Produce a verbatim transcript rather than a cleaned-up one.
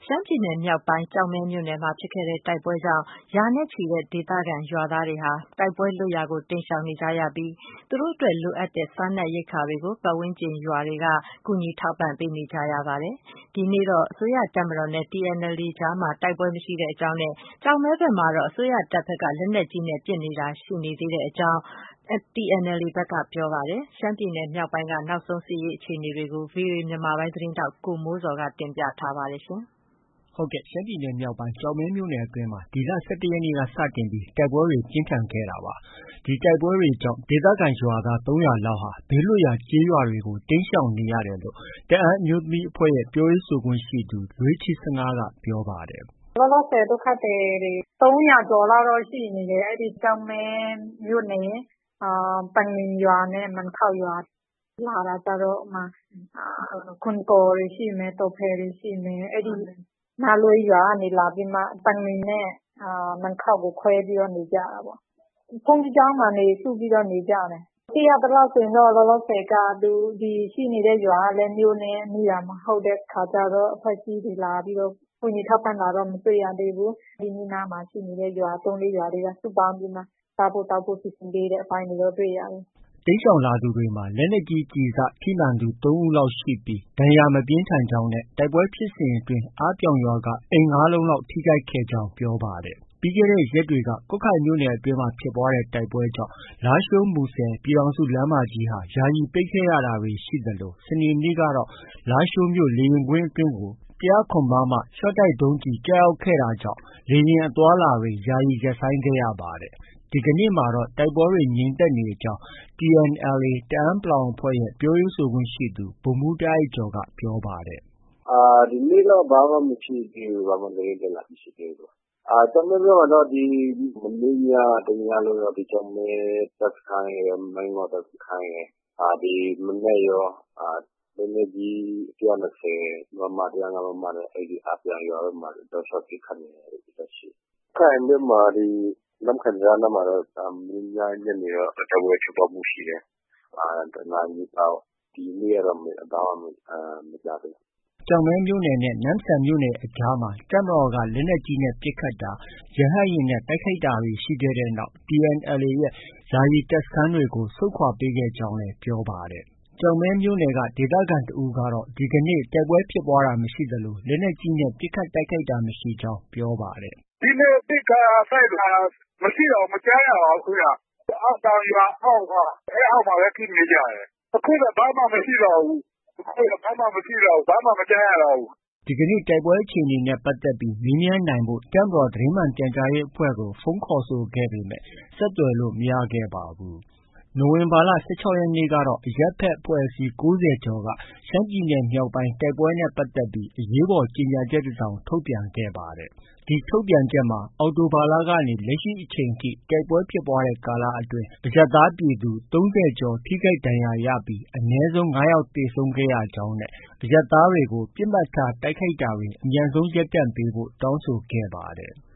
ရှမ်းပြည်နယ်မြောက်ပိုင်း ကျောက်မဲမြို့နယ်မှာဖြစ်ခဲ့တဲ့တိုက်ပွဲကြောင့် ရာနဲ့ချီတဲ့ဒေသခံရွာသားတွေဟာ တိုက်ပွဲလွတ်ရာကို တိမ်းရှောင်နေကြရပြီး သူတို့အတွက်လိုအပ်တဲ့စားနပ်ရိက္ခာတွေကို ပတ်ဝန်းကျင်ရွာတွေက ကူညီထောက်ပံ့ပေးနေကြရပါတယ်။ ဒီနေ့တော့ အစိုးရတပ်မတော်နဲ့ T N L A အကြား တိုက်ပွဲမရှိကြောင်းနဲ့ ကျောက်မဲဘက်မှာတော့ အစိုးရတပ်ဘက်က လက်နက်ကြီးနဲ့ပစ်နေတာရှိနေသေးကြောင်း T N L A ဘက်ကပြောပါတယ်။ ရှမ်းပြည်နယ်မြောက်ပိုင်းက နောက်ဆုံးစစ်ရေးအခြေအနေတွေကို ဗွီအိုအေမြန်မာပိုင်းသတင်းထောက် ကိုမိုးဇော်က တင်ပြထားပါတယ်။ဟုတ်ကဲ့။ ရှမ်းပြည်နယ်မြောက်ပိုင်း ကျောက်မဲမြို့နယ်အတွင်းမှာ ဒီလ ၁၁ရက်နေ့က စတင်ပြီး တိုက်ပွဲတွေ ပြင်းထန်ခဲ့တာပါ။ ဒီတိုက်ပွဲတွေကြောင့် ဒေသခံရွာသား ၃၀၀လောက်ဟာ ဘေးလွတ်ရာကျေးရွာတွေကို တိမ်းရှောင်နေရတယ်လို့ တအန်းအမျိုးသမီးအဖွဲ့ရဲ့ ပြောရေးဆိုခွင့်ရှိသူ လွေးချီဆငါးက ပြောပါတယ်။ “လောလောဆည်ဒုက္ခသည်တွေ သုံးရာကျော်လောက်တော့ရှိနေတယ်။ အဲဒီကျောက်မဲမြို့နယ် ပန်ငင်ရွာနဲ့ မန်ခေါက်ရွာ။ လာတာကျတော့ ခွန်ကော်တွေရှိမယ်။ တော်ဖယ်တွေရှိမယ်။ အဲဒီနားလွဲရွာကနေလာပြီးမှ ပန်ငင်နဲ့ မန်ခေါက်ကို ခွဲပြီးတော့ နေကြတာပေါ့။ ဘုန်းကြီးကျောင်းမှာ စုပြီးတော့ နေကြတယ်။ သိရသလောက်ဆိုရင်တော့ လောလောဆည်က ဒီရှိနေတဲ့ရွာကလည်း မြို့နဲ့ နီးတာမဟုတ်တဲ့အခါကျတော့ အဖွဲ့အစည်းတွေလာပြီးတော့ ကူညီထောက်ပံ့တာတော့ မတွေ့ရသေးဘူး။ ဒီနီးနားမှာရှိနေတဲ့ရွာ သုံး-လေးရွာတွေက စုပေါင်းပြီးမှ စားဖို့ သောက်ဖို့ စီစဉ်ပေးတဲ့အပိုင်းတွေတော့ တွေ့ရတယ်။ ” တိမ်းရှောင်လာသူတွေမှာ လက်နက်ကြီးကျည်စထိမှန်သူ ၃ဦးလောက်ရှိပြီး ဒဏ်ရာမပြင်းထန်ကြောင်းနဲ့ တိုက်ပွဲဖြစ်စဉ်အတွင်း အားပြောင်ရွာက အိမ် ၅လုံးလောက် ထိခိုက်ခဲ့ကြောင်း ပြောပါတယ်။ ပြီးခဲ့တဲ့ရက်တွေက ကွတ်ခိုင်မြို့နယ်အတွင်းမှာဖြစ်ပွားတဲ့တိုက်ပွဲကြောင့် လားရှိုး- မူဆယ် ပြည်ထောင်စုလမ်းမကြီးဟာ ယာယီပိတ်ခဲ့ရတာတွေရှိသလို စနေနေ့ကတော့ လားရှိုးမြို့ လေယာဉ်ကွင်းအတွင်းကို ၁၀၇ မမ ရှော့တိုက်ဒုံးကျည်ကျရောက်ခဲ့တာကြောင့် လေယာဉ်အသွားအလာတွေ ယာယီရပ်ဆိုင်းခဲ့ရပါတယ်။ ဒီကနေ့မှာတော့ တိုက်ပွဲတွေ ငြိမ်သက်နေကြောင်း T N L A တအန်း အဖွဲ့ရဲ့ ပြောရေးဆိုခွင့်ရှိသူ ဗိုလ်မှူးတားအိုက်ကျော်က ပြောပါတယ်။ “ဒီနေ့တော့ ဘာမှ မရှိသေးဘူး။ ဘာမှ သတင်းတက်လာတာမရှိသေးဘူး။ ကျောက်မဲဘက်မှာတော့ ဒီမနေ့ည တညလုံးတော့ ကျောက်မဲတပ်စခန်းရယ်၊ မိုင်းငေါ့တပ်စခန်းရယ်၊ ဒီမနက်ရော လက်နက်ကြီး ၁၂၀ မမ၊ ၁၀၅ မမနဲ့ အားပြောင်ရွာဘက်မှာ တောက်လျောက်ပစ်ခတ်နေတာတော့ ရှိတယ်။ ကွတ်ခိုင်ဘက်မှာ နမ့်ခမ်းတံတားနားမှာတော့ မနေ့ည ညနေတော့ တိုက်ပွဲဖြစ်ပွားမှုရှိတယ်။ တစ်နာရီနီးပါးပေါ့။ ဒီနေ့ကတော့ ဘာမှ မကြားသေးဘူး။ ” ကျောက်မဲမြို့နယ်နဲ့ နမ့်ဆန်မြို့နယ်အကြားမှာ တပ်မတော်က လက်နက်ကြီးနဲ့ ပစ်ခတ်တာ၊ ရဟတ်ယာဉ်နဲ့ တိုက်ခိုက်တာတွေ ရှိခဲ့တဲ့နောက် T N L A ရဲ့ ယာယီတပ်စခန်းတွေကို ဆုတ်ခွာပေးခဲ့ကြောင်းလည်း ပြောပါတယ်။ ကျောက်မဲမြို့နယ်က ဒေသခံတစ်ဦးကတော့ ဒီကနေ့ တိုက်ပွဲဖြစ်ပွားတာမရှိသလို လက်နက်ကြီးနဲ့ ပစ်ခတ်တိုက်ခိုက်တာမရှိကြောင်း ပြောပါတယ်။ “ဒီနေ့ ပစ်ခတ်တိုက်ခိုက်တာမရှိတော့ဘူး။ မကြားရပါဘူးခင်ဗျ။ အားပြောင်ရွာအောက်က အဲဒီအောက်မှာပဲ ဖြစ်နေကြတယ်။ အခုတော့ ဘာမှ မရှိတော့ဘူး။ အခုတော့ ဘာမှ မရှိတော့ဘူး။ ဘာမှ မကြားရတော့ဘူး။ ” ဒီကနေ့ တိုက်ပွဲအခြေအနေနဲ့ပတ်သက်ပြီး မေးမြန်းနိုင်ဖို့ တပ်မတော်သတင်းမှန်ပြန်ကြားရေးအဖွဲ့ကို ဖုန်းခေါ်ဆိုခဲ့ပေမဲ့ ဆက်သွယ်လို့ မရခဲ့ပါဘူး။ နိုဝင်ဘာလ ၁၆ရက်နေ့ကတော့ အရပ်ဘက်အဖွဲ့အစည်း ၉၀ကျော်က ရှမ်းပြည်နယ်မြောက်ပိုင်းတိုက်ပွဲနဲ့ပတ်သက်ပြီး အရေးပေါ်ကြေညာချက်တစ်စောင် ထုတ်ပြန်ခဲ့ပါတယ်။ ဒီထုတ်ပြန်ချက်မှာ အောက်တိုဘာလကနေ လက်ရှိအချိန်ထိ တိုက်ပွဲဖြစ်ပွားတဲ့ကာလအတွင်း အရပ်သားပြည်သူ ၃၀ကျော် ထိခိုက်ဒဏ်ရာရပြီး အနည်းဆုံး ၅ယောက်သေဆုံးခဲ့ရကြောင်းနဲ့ အရပ်သားတွေကို ပစ်မှတ်ထားတိုက်ခိုက်တာတွေ အမြန်ဆုံးရပ်တန့်ပေးဖို့ တောင်းဆိုခဲ့ပါတယ်။